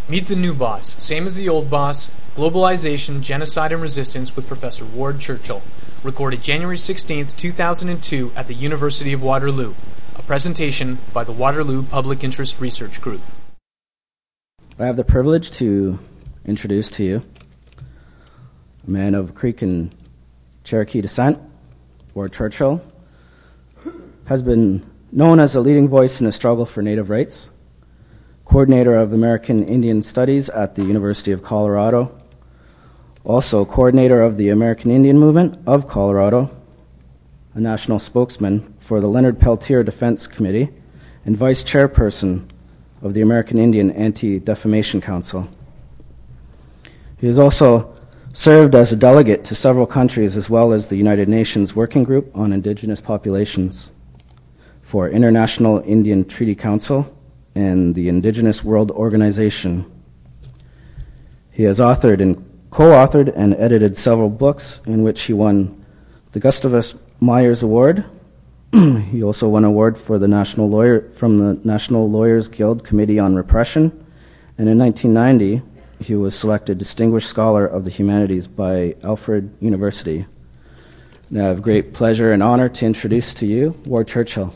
Meet the new boss, same as the old boss, Globalization, Genocide, and Resistance with Professor Ward Churchill. Recorded January 16, 2002 at the University of Waterloo. A presentation by the Waterloo Public Interest Research Group. I have the privilege to introduce to you a man of Creek and Cherokee descent. Ward Churchill has been known as a leading voice in the struggle for Native rights, coordinator of American Indian Studies at the University of Colorado, also coordinator of the American Indian Movement of Colorado, a national spokesman for the Leonard Peltier Defense Committee, and vice chairperson of the American Indian Anti-Defamation Council. He has also served as a delegate to several countries as well as the United Nations Working Group on Indigenous Populations for International Indian Treaty Council and the Indigenous World Organization. He has co-authored and edited several books in which he won the Gustavus Myers Award. He also won an award for from the National Lawyers Guild Committee on Repression, and in 1990 he was selected Distinguished Scholar of the Humanities by Alfred University. Now I have great pleasure and honor to introduce to you Ward Churchill.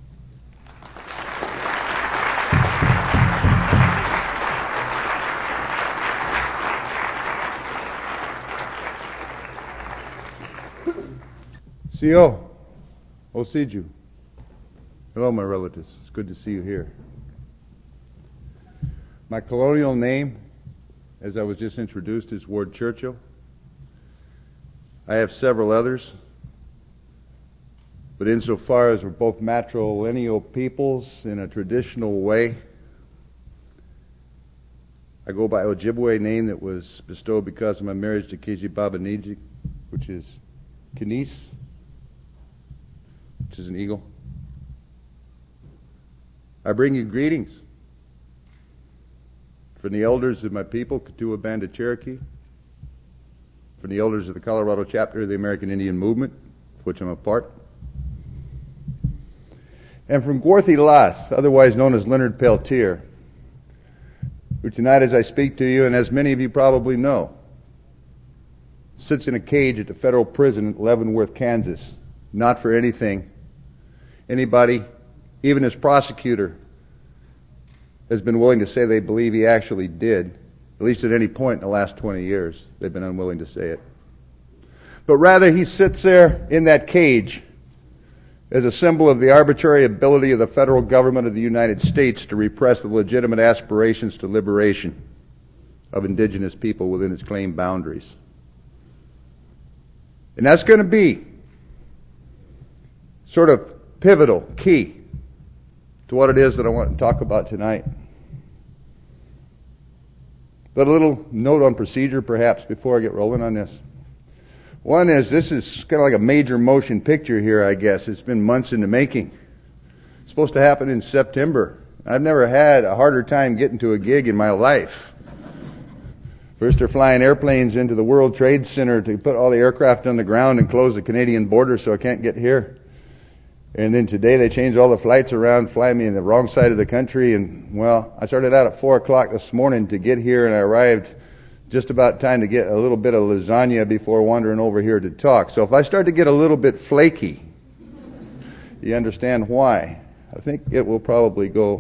CEO, Osiju. Hello, my relatives. It's good to see you here. My colonial name, as I was just introduced, is Ward Churchill. I have several others, but insofar as we're both matrilineal peoples in a traditional way, I go by Ojibwe name that was bestowed because of my marriage to Kiji Babaniji, which is Kines, which is an eagle. I bring you greetings from the elders of my people, Kituwa Band of Cherokee, from the elders of the Colorado chapter of the American Indian Movement, of which I'm a part, and from Gworthy Lass, otherwise known as Leonard Peltier, who tonight as I speak to you, and as many of you probably know, sits in a cage at the federal prison at Leavenworth, Kansas, not for anything anybody, even his prosecutor, has been willing to say they believe he actually did, at least at any point in the last 20 years. They've been unwilling to say it. But rather, he sits there in that cage as a symbol of the arbitrary ability of the federal government of the United States to repress the legitimate aspirations to liberation of indigenous people within its claimed boundaries. And that's going to be sort of pivotal, key to what it is that I want to talk about tonight. But a little note on procedure, perhaps, before I get rolling on this. One is, this is kind of like a major motion picture here, I guess. It's been months in the making. It's supposed to happen in September. I've never had a harder time getting to a gig in my life. First, they're flying airplanes into the World Trade Center to put all the aircraft on the ground and close the Canadian border so I can't get here. And then today they changed all the flights around, fly me in the wrong side of the country. And, well, I started out at 4 o'clock this morning to get here, and I arrived just about time to get a little bit of lasagna before wandering over here to talk. So if I start to get a little bit flaky, you understand why. I think it will probably go